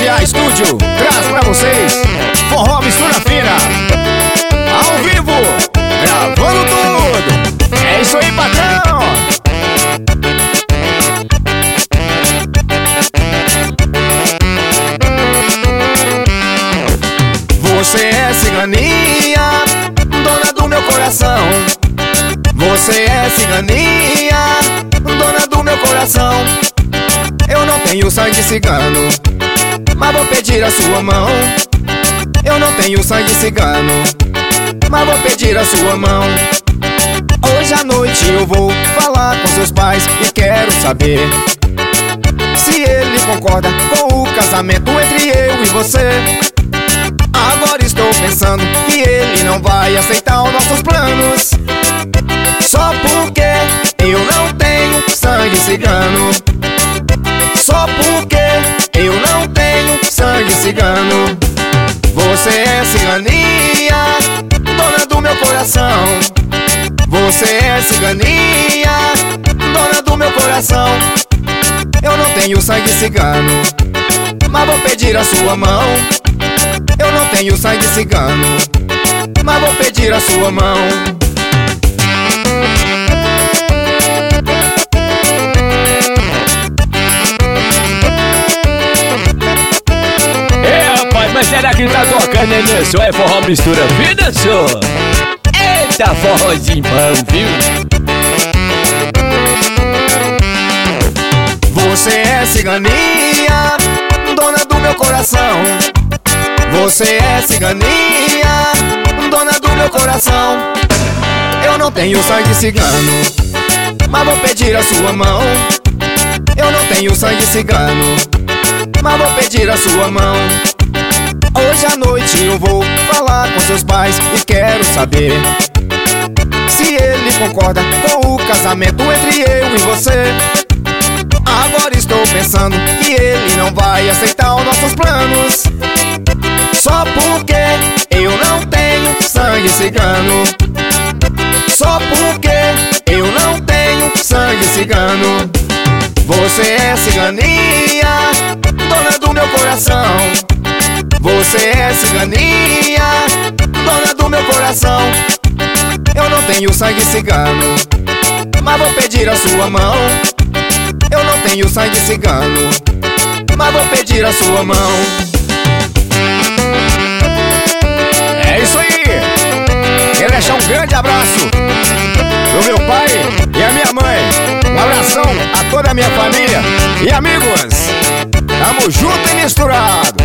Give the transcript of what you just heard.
SA Estúdio traz pra vocês Forró Mistura Fina, ao vivo, gravando tudo. É isso aí, patrão. Você é ciganinha, dona do meu coração. Você é ciganinha, dona do meu coração. Eu não tenho sangue cigano, mas vou pedir a sua mão. Eu não tenho sangue cigano, mas vou pedir a sua mão. Hoje à noite eu vou falar com seus pais e quero saber se ele concorda com o casamento entre eu e você. Agora estou pensando que ele não vai aceitar os nossos planos, só porque eu não tenho sangue cigano. Só porque eu não tenho sangue cigano. Você é ciganinha, dona do meu coração. Você é ciganinha, dona do meu coração. Eu não tenho sangue cigano, mas vou pedir a sua mão. Eu não tenho sangue cigano, mas vou pedir a sua mão. Mas será que tá tocando nisso? É forró mistura fina, senhor? Eita, forrozinho bom, viu? Você é ciganinha, dona do meu coração. Você é ciganinha, dona do meu coração. Eu não tenho sangue cigano, mas vou pedir a sua mão. Eu não tenho sangue cigano, mas vou pedir a sua mão. Hoje à noite eu vou falar com seus pais e quero saber se ele concorda com o casamento entre eu e você. Agora estou pensando que ele não vai aceitar os nossos planos, só porque eu não tenho sangue cigano. Só porque eu não tenho sangue cigano. Você é ciganinha, dona do meu coração. Você é ciganinha, dona do meu coração. Eu não tenho sangue cigano, mas vou pedir a sua mão. Eu não tenho sangue cigano, mas vou pedir a sua mão. É isso aí. Quero deixar um grande abraço pro meu pai e a minha mãe. Um abração a toda a minha família e amigos. Tamo junto e misturado.